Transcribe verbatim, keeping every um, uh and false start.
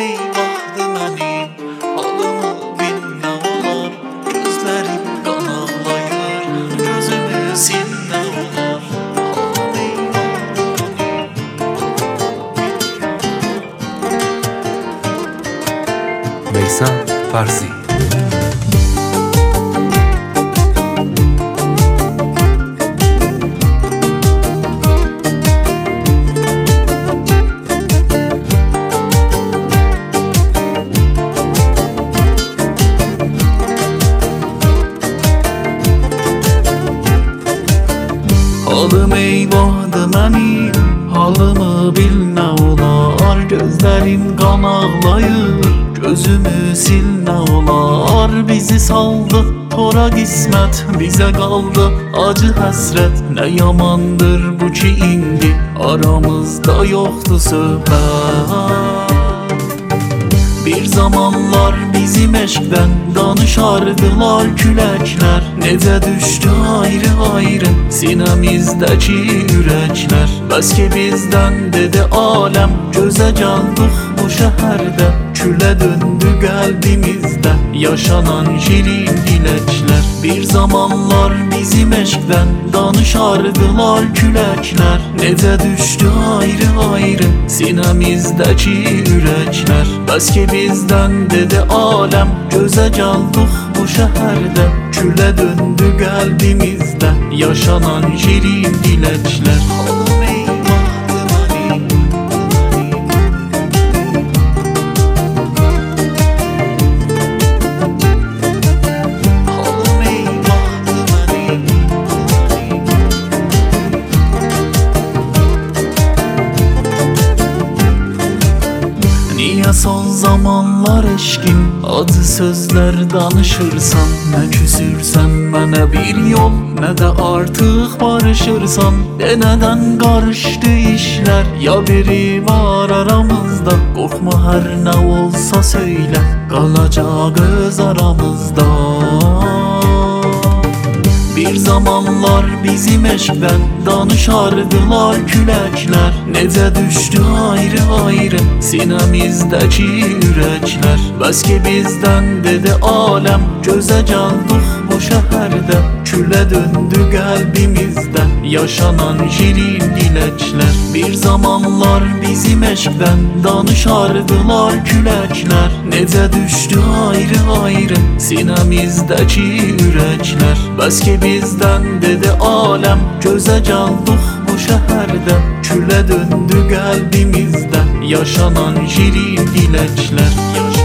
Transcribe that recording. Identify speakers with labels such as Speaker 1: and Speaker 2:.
Speaker 1: eyvahdı mənim, halımı bil nə olar. Gözlərim qan ağlayır, gözümü sil nə olar. Halım eyvahdı mənim.
Speaker 2: Veysel Farsi.
Speaker 1: Halım eyvahdı mənim, halımı bil nə olar. Gözlərim qan ağlayır, gözümü sil nə olar. Bizi saldı tora qismət, bizə qaldı acı həsrət. Nə yamandır bu ki indi aramızda yoxdur söhbət. Bir zamanlar bizim eşqdən danışardılar küləklər. Necə düşdü ayrı ayrı sinəmizdəki ürəklər. Bəs ki bizdən dedi aləm, gözə gəldik bu şəhərdə. Külə döndü qəlbimizdə yaşanan şirin diləklər. Bir zamanlar bizim eşqdən danışardılar küləklər. Necə düşdü ayrı ayrı sinəmizdəki ürəklər. Bəs ki bizdən dedi aləm, gözə gəldik bu şəhərdə. Külə döndü qəlbimizdə yaşanan şirin diləklər. Halım eyvahdı mənim, halım eyvahdı mənim. Niyə son zamanlar eşqim acı sözlər danışırsan? Nə küsürsən mənə bir yol, nə də artıq barışırsan. De nədən qarışdı işlər, ya biri var aramızda. Qorxma hər nə olsa söylə, qalacaq öz aramızda. Bir zamanlar bizim eşqdən danışardılar küləklər. Necə düşdü ayrı ayrı sinəmizdəki ürəklər. Bəs ki bizdən dedi aləm, gözə gəldik bu şəhərdə. Külə döndü qəlbimizdə yaşanan şirin diləklər. Bir zamanlar bizim eşqdən danışardılar küləklər. Necə düşdü ayrı ayrı sinəmizdəki ürəklər. Bəs ki bizdən dedi aləm, gözə gəldik bu şəhərdə. Külə döndü qəlbimizdə yaşanan şirin diləklər.